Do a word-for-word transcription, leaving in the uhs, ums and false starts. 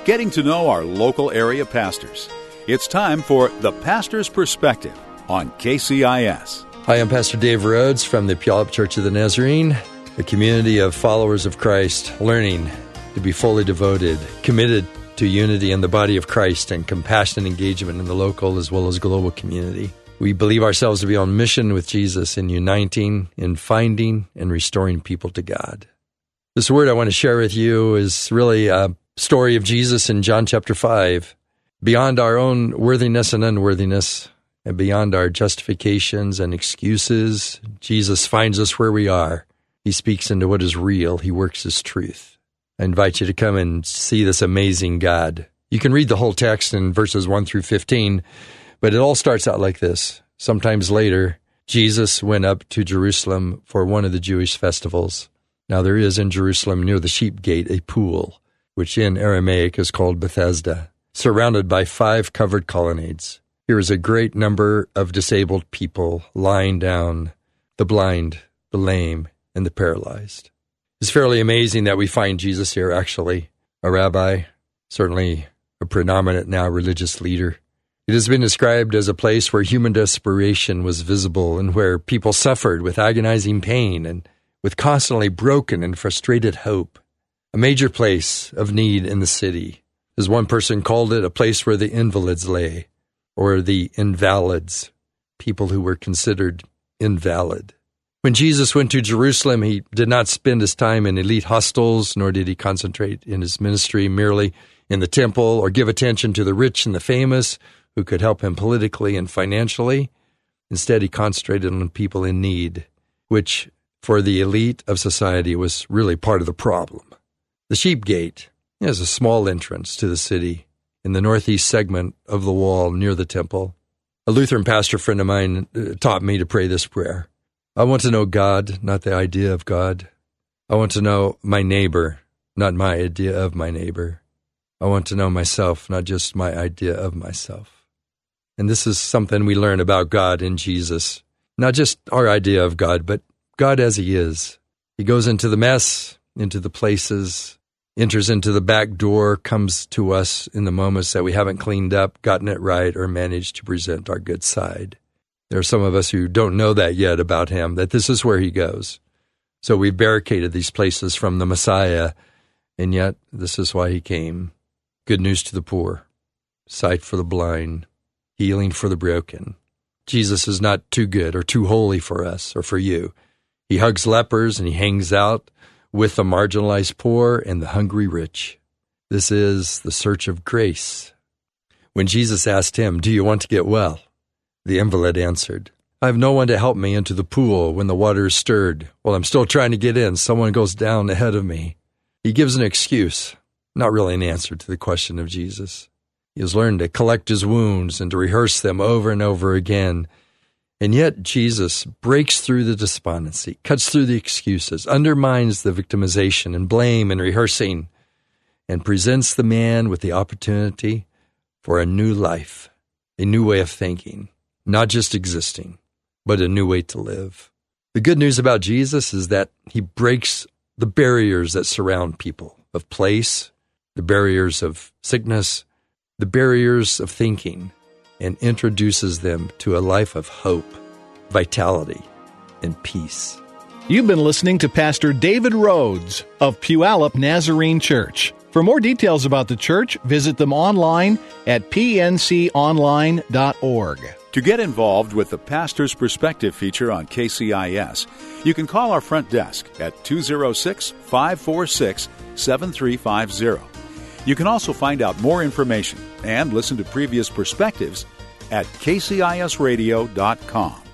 getting to know our local area pastors. It's time for The Pastor's Perspective on K C I S. Hi, I'm Pastor Dave Rhodes from the Puyallup Church of the Nazarene, a community of followers of Christ, learning to be fully devoted, committed to unity in the body of Christ and compassionate engagement in the local as well as global community. We believe ourselves to be on mission with Jesus in uniting, in finding, and restoring people to God. This word I want to share with you is really a story of Jesus in John chapter five. Beyond our own worthiness and unworthiness, and beyond our justifications and excuses, Jesus finds us where we are. He speaks into what is real. He works His truth. I invite you to come and see this amazing God. You can read the whole text in verses one through fifteen, but it all starts out like this. Sometimes later, Jesus went up to Jerusalem for one of the Jewish festivals. Now there is in Jerusalem near the sheep gate a pool, which in Aramaic is called Bethesda, surrounded by five covered colonnades. Here is a great number of disabled people lying down, the blind, the lame, and the paralyzed. It's fairly amazing that we find Jesus here, actually, a rabbi, certainly a predominant now religious leader. It has been described as a place where human desperation was visible and where people suffered with agonizing pain and with constantly broken and frustrated hope. A major place of need in the city. As one person called it, a place where the invalids lay, or the invalids, people who were considered invalid. When Jesus went to Jerusalem, he did not spend his time in elite hostels, nor did he concentrate in his ministry merely in the temple or give attention to the rich and the famous who could help him politically and financially. Instead, he concentrated on people in need, which for the elite of society was really part of the problem. The Sheep Gate is a small entrance to the city in the northeast segment of the wall near the temple. A Lutheran pastor friend of mine taught me to pray this prayer. I want to know God, not the idea of God. I want to know my neighbor, not my idea of my neighbor. I want to know myself, not just my idea of myself. And this is something we learn about God in Jesus. Not just our idea of God, but God as He is. He goes into the mess, into the places, enters into the back door, comes to us in the moments that we haven't cleaned up, gotten it right, or managed to present our good side. There are some of us who don't know that yet about Him, that this is where He goes. So we've barricaded these places from the Messiah, and yet this is why He came. Good news to the poor, sight for the blind, healing for the broken. Jesus is not too good or too holy for us or for you. He hugs lepers and He hangs out with the marginalized poor and the hungry rich. This is the search of grace. When Jesus asked him, "Do you want to get well?" the invalid answered, "I have no one to help me into the pool when the water is stirred. While I'm still trying to get in, someone goes down ahead of me." He gives an excuse, not really an answer to the question of Jesus. He has learned to collect his wounds and to rehearse them over and over again. And yet Jesus breaks through the despondency, cuts through the excuses, undermines the victimization and blame and rehearsing, and presents the man with the opportunity for a new life, a new way of thinking. Not just existing, but a new way to live. The good news about Jesus is that He breaks the barriers that surround people, of place, the barriers of sickness, the barriers of thinking, and introduces them to a life of hope, vitality, and peace. You've been listening to Pastor David Rhodes of Puyallup Nazarene Church. For more details about the church, visit them online at p n c online dot org. To get involved with the Pastor's Perspective feature on K C I S, you can call our front desk at two oh six, five four six, seven three five zero. You can also find out more information and listen to previous perspectives at k c i s radio dot com.